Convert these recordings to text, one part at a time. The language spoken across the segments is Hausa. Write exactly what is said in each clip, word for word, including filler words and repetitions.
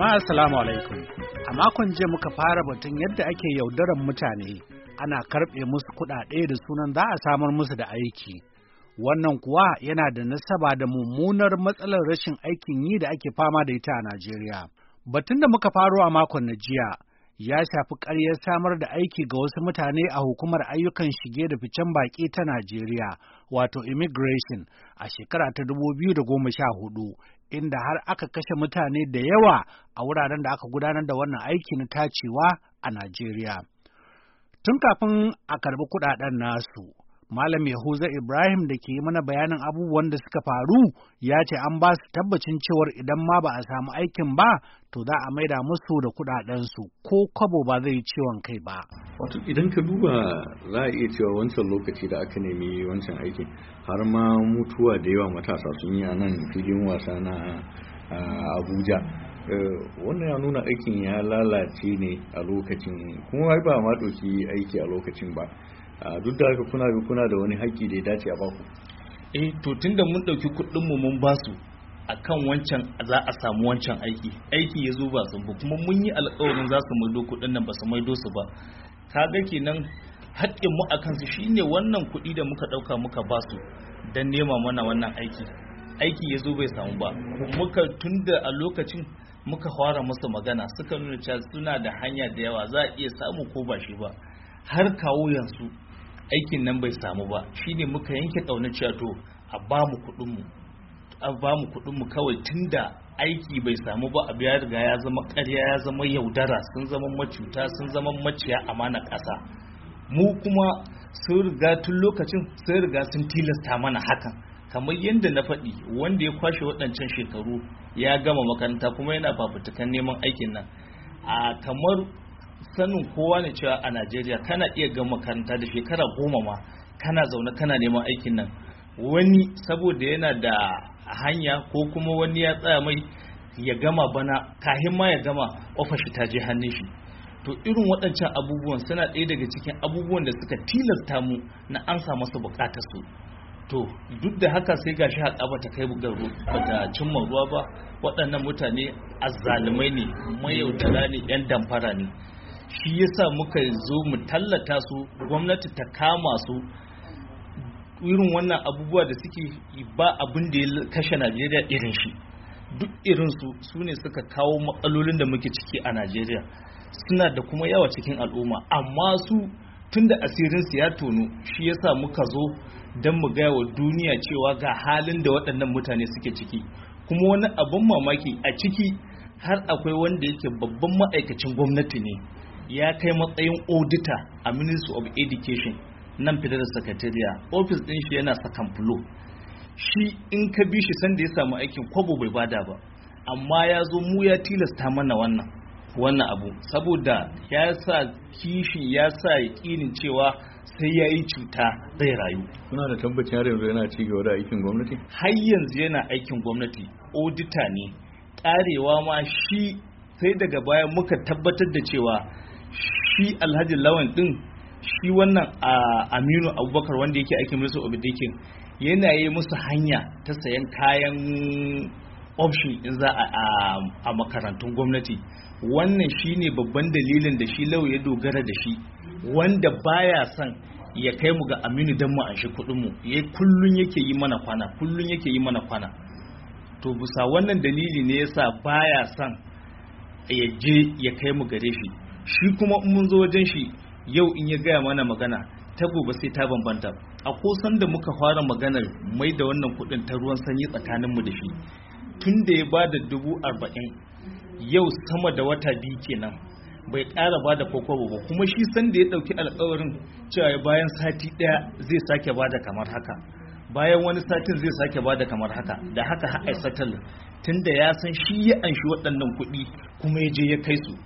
Jama'a assalamu alaikum. A makon jiya muka fara batun yadda ake yaudaran mutane ana karɓe musu kuɗaɗe da sunan za a samar musu da aiki. Wannan kuwa yana da nasaba da mummunar matsalar rashin aikin yi da ake fama da ita a Najeriya. Batun da muka faro a makon na jiya ya shafi ƙaryar samar da aiki ga wasu mutane a hukumar ayyukan shige da ficen baƙi ta Najeriya, wato immigration, a shekara ta dubu biyu da goma sha hudu, inda har aka kashe mutane da yawa a wuraren da aka gudanar da wannan aiki na tacewa a Najeriya. Tun kafin a karɓi kuɗaɗen nasu, Malam Yahuza Ibrahim da ke yi mana bayanin abubuwan da suka faru ya ce an ba su tabbacin cewar idan ma ba a samu aikin ba, to za a maida musu da kuɗaɗensu ko kwabo ba zai yi ciwon kai ba. Wato idan ka duba za a iya cewa wancan lokaci da aka nemi wancan aikin har ma mutuwa da yawa matasa sun yi a nan filin wasa na Abuja. Wannan ya nuna aikin ya lalace ne a lokacin, kuma ba ma ɗauki aiki a lokacin ba. Duk da haka kuna kuna da wani haƙƙi da ya dace a baku. Eh to tunda mun ɗauki kuɗin mu mun basu akan wancan za a samu wancan aiki aiki ya zo ba su ba, kuma mun yi alƙawarin za su maido kuɗin nan ba su maido su ba. Kaga kenan haƙƙin mu akan su shine wannan kuɗi da muka ɗauka muka basu dan nema mana wannan aiki aiki ya zo bai samu ba. Muka tunda a lokacin muka fara musu magana suka nuna cewa suna da hanya da yawa za a iya samu ko ba shi ba, har kawo yanzu aikin nan bai samu ba. Shine muka yanke ƙaunar cewa to a ba mu kuɗin mu a ba mu kuɗin mu kawai, tunda aiki bai samu ba, abu ya riga ya zama ƙarya, ya zama yaudara, sun zama macuta, sun zama maciya amana ƙasa. Mu kuma sun riga tun lokacin sun riga sun tilasta mana hakan, kamar yadda na faɗi, wanda ya kwashe waɗancan shekaru ya gama makaranta kuma yana fafutukan neman aikin nan. A kamar sanin kowa ne cewa a Najeriya kana iya gama makaranta da shekara goma ma kana zaune kana neman aikin nan. Wani saboda yana da hanya ko kuma wani ya tsaya mai ya gama bana kahin ma ya gama ofashi ta je hannun shi. To irin waɗancan abubuwan suna ɗaya daga cikin abubuwan da suka tilasta mu na an sa masa buƙatar su. To duk da haka sai gashi haƙa bata kai bugar bata cimma ruwa ba. Waɗannan mutane azzalumai ne, mayaudara ne, 'yan damfara ne. Shi yasa muka zo mu tallata su, gwamnati ta kama su. Irin wannan abubuwa da suke ba abin da ya kashe Najeriya irin shi. Duk irinsu su ne suka kawo matsalolin da muke ciki a Najeriya, suna da kuma yawa cikin al'umma, amma su tun da asirinsu ya tono, shi yasa muka zo don mu gaya wa duniya cewa ga halin da waɗannan mutane suke ciki. Kuma wani abin mamaki a ciki har akwai wanda yake babban ma'aikacin gwamnati ne, ya kai matsayin auditor a Ministry of Education nan Federal Secretariat, office din shi yana sakan fulo. Shi in ka bi shi sanda ya samu aikin kwabo bai bada ba, amma ya zo mu ya tilasta mana wannan wannan abu saboda ya sa kishi, ya sa yaƙinin cewa sai ya yi cuta zai rayu. Kuna da tabbacin har yanzu yana ci gaba da aikin gwamnati? Har yanzu yana aikin gwamnati, auditor ne. Ƙarewa ma shi sai daga baya muka tabbatar da cewa shi Alhaji Lawan din, shi wannan Aminu Abubakar wanda yake aikin Ministry of Education, yana yi musu hanya ta sayan kayan option in za a makarantun gwamnati. Wannan shine babban dalilin da shi Lawan ya dogara da shi, wanda baya son ya kai mu ga Aminu dan mu anshi kuɗin mu, yayi kullun yake yi mana kwana kullun yake yi mana kwana. To bisa wannan dalili ne yasa baya son ya je ya kai mu gare shi. Shi kuma in mun zo wajen shi yau in ya gaya mana magana ta gobe sai ta bambanta. A kosan da muka fara maganar mai da wannan kuɗin ta ruwan sanyi tsakanin mu da shi, tun da ya ba da dubu arba'in yau sama da wata biyu kenan bai ƙara ba da kokobo ba. Kuma shi san da ya ɗauki alƙawarin cewa bayan sati ɗaya zai sake ba da kamar haka, bayan wani satin zai sake ba da kamar haka, da haka haƙai satal, tun da ya san shi ya anshi waɗannan kuɗi kuma ya je ya kai su,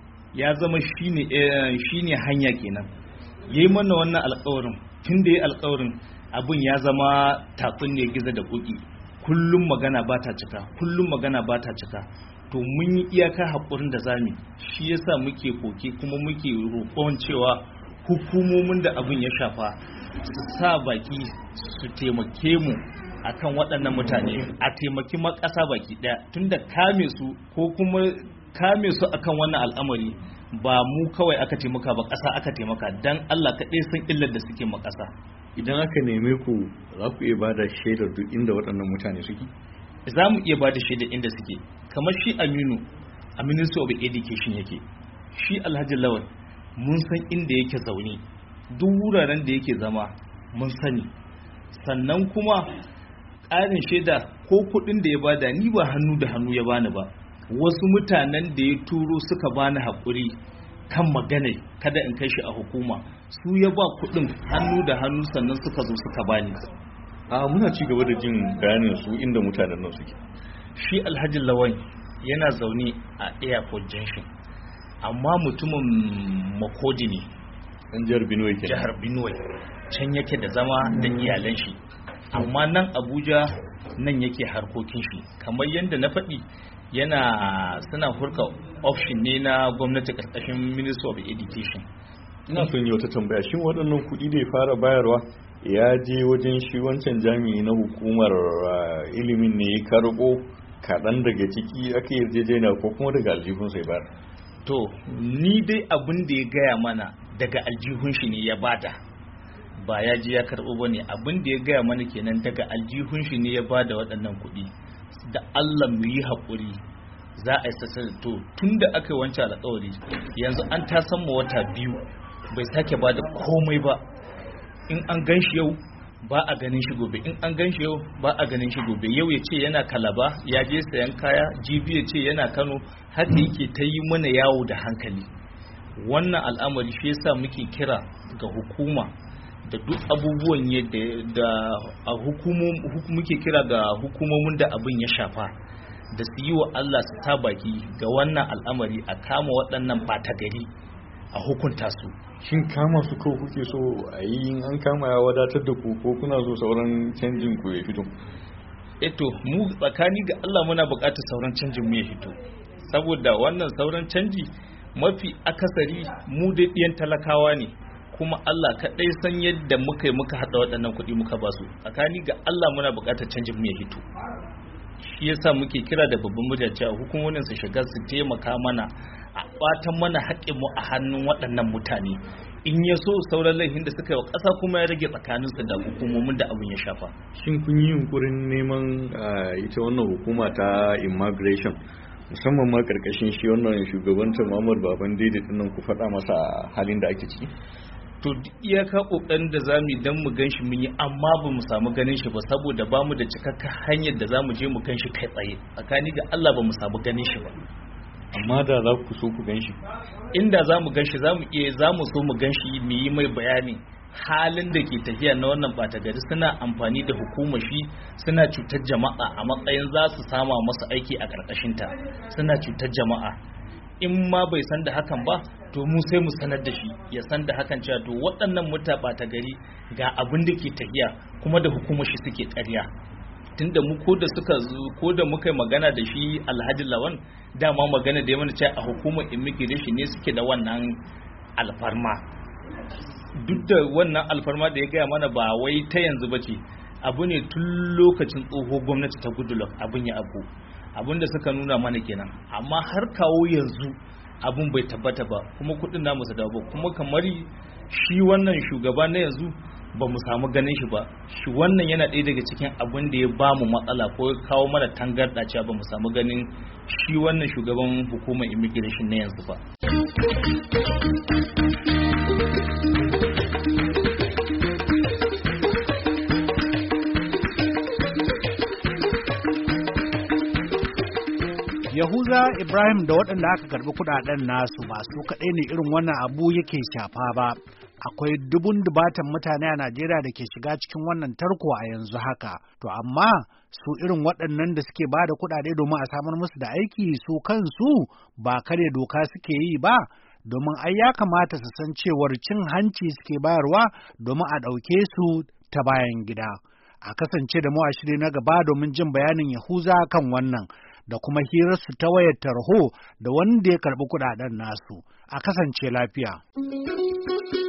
ya zama shine shine hanya kenan. Yayi mana wannan alƙawarin, tun da yayi alƙawarin abin ya zama tatsuniyar gizo da koki, kullum magana ba ta cika kullum magana ba ta cika. To mun yi iyaka haƙurin da zamu, shi yasa muke koke kuma muke roƙon cewa hukumomin da abin ya shafa su sa baki su taimake mu akan waɗannan mutane, a taimaki makasa baki ɗaya, tunda kame su ko kuma kame su akan wannan al'amari ba mu kawai aka taimaka ba, ƙasa aka taimaka, dan Allah kaɗai san illar da suke ma ƙasa. Idan aka neme ku za ku iya bada shaidar duk inda waɗannan mutane suke? Za mu iya bada shaidar inda suke, kamar shi Aminu a Ministry of Education yake, shi Alhaji Lawal mun san inda yake zaune, duk wuraren da yake zama mun sani. Sannan kuma ƙarin shaida ko kuɗin da ya bada ni ba hannu da hannu ya bani ba, wasu mutanen da ya turo suka bani haƙuri kan magana kada in kai shi a hukuma, su ya ba kuɗin hannu da hannu sannan suka zo suka bani. A muna ci gaba da jin bayanin su inda mutanen nan suke. Shi Alhaji Lawan yana zaune a Airport Junction, amma mutumin Makodi ne, ɗan jihar Benue kenan. Jihar Benue can yake da zama da iyalan shi, amma nan Abuja nan yake harkokin shi. Kamar yadda na faɗi, yana suna hurka option ne na gwamnati karkashin Ministry of Education. Ina son yi wata tambaya, shin waɗannan kuɗi da ya fara bayarwa ya je wajen shi wancan jami'i na hukumar ilimin ne ya karɓo kaɗan daga ciki aka yarjejeniya ko kuma daga aljihun sai bayar? To ni dai abin da ya gaya mana daga aljihun shi ne ya bada, ba ya je ya karɓo ba ne. Abin da ya gaya mana kenan daga aljihun shi ne ya bada waɗannan kuɗi. Da Allah mu yi haƙuri, za a yi sassa. To tun da aka yi wancan alƙawari yanzu an ta san ma wata biyu bai sake ba da komai ba. In an gan shi yau ba a ganin shi gobe, in an gan shi yau ba a ganin shi gobe. Yau ya ce yana Kalaba ya je sayan kaya, jibi ya ce yana Kano, haka yake ta yi mana yawo da hankali. Wannan al'amari shi yasa muke kira ga hukuma da duk abubuwan yadda da a muke kira ga hukumomin da abin ya shafa da su yi wa Allah su ta baki ga wannan al'amari, a kama waɗannan ɓata gari a hukunta su. Shin kama su ko kuke so a yi, in an kama ya wadatar da ku ko kuna so sauran canjin ku ya fito? Eto mu tsakani ga Allah muna buƙatar sauran canjin mu ya fito, saboda wannan sauran canji mafi akasari mu dai ɗiyan talakawa ne, kuma Allah kaɗai san yadda muka yi muka haɗa waɗannan kuɗi muka ba su. Tsakani ga Allah muna buƙatar canjin mu ya hito. Shi yasa muke kira da babban murya cewa hukumomin su shiga su taimaka mana a ɓatan mana haƙƙin mu a hannun waɗannan mutane. In ya so sauran laifin da suka yi wa ƙasa kuma ya rage tsakaninsu da hukumomin da abin ya shafa. Shin kun yi yunkurin neman ita wannan hukuma ta immigration, musamman ma karkashin shi wannan shugabantar Muhammad Baban Daidai din nan, ku faɗa masa halin da ake ciki? To iyaka kokarin da zamu yi dan mu ganshi mun yi, amma ba mu samu ganin shi ba saboda ba mu da cikakken hanyar da zamu je mu ganshi kai tsaye. Tsakani ga Allah ba mu samu ganin shi ba. Amma da za ku so ku ganshi, inda zamu ganshi zamu iya zamu so mu ganshi mu yi mai bayani halin da ke tafiya na wannan ɓata gari. Suna amfani da hukumar shi, suna cutar jama'a a matsayin za su sama masa aiki a ƙarƙashinta, suna cutar jama'a. In ma bai san da hakan ba, to mu sai mu sanar da shi ya san da hakan, cewa to waɗannan muta ɓata gari ga abin da ke tafiya kuma da hukumar shi suke ƙarya. Tunda mu ko da suka ko da muka yi magana da shi Alhaji Lawan, dama magana da ya mana cewa a hukumar immigration ne suke da wannan alfarma. Duk da wannan alfarma da ya gaya mana ba wai ta yanzu ba ce, abu ne tun lokacin tsoho gwamnati ta Goodluck abin ya abu, abin da suka nuna mana kenan. Amma har kawo yanzu abin bai tabbata ba, kuma kudin namu su dawo ba. Kuma kamar shi wannan shugaba na yanzu ba mu samu ganin shi ba. Shi wannan yana ɗaya daga cikin abin da ya ba mu matsala ko ya kawo mana tangarɗa, cewa ba mu samu ganin shi wannan shugaban hukumar immigration na yanzu ba. Yahuza Ibrahim da waɗanda aka karɓi kuɗaɗen nasu ba su kaɗai ne irin wannan abu yake shafa ba. Akwai dubun dubatan mutane a Najeriya da ke shiga cikin wannan tarko a yanzu haka. To amma su irin waɗannan da suke ba da kuɗaɗe domin a samar musu da aiki, su kansu ba karya doka suke yi ba, domin ai ya kamata su san cewar cin hanci suke bayarwa domin a ɗauke su ta bayan gida. A kasance da mu a shiri na gaba domin jin bayanin Yahuza kan wannan, da kuma hirarsu ta wayar tarho da wanda ya karɓi kuɗaɗen nasu. A kasance lafiya.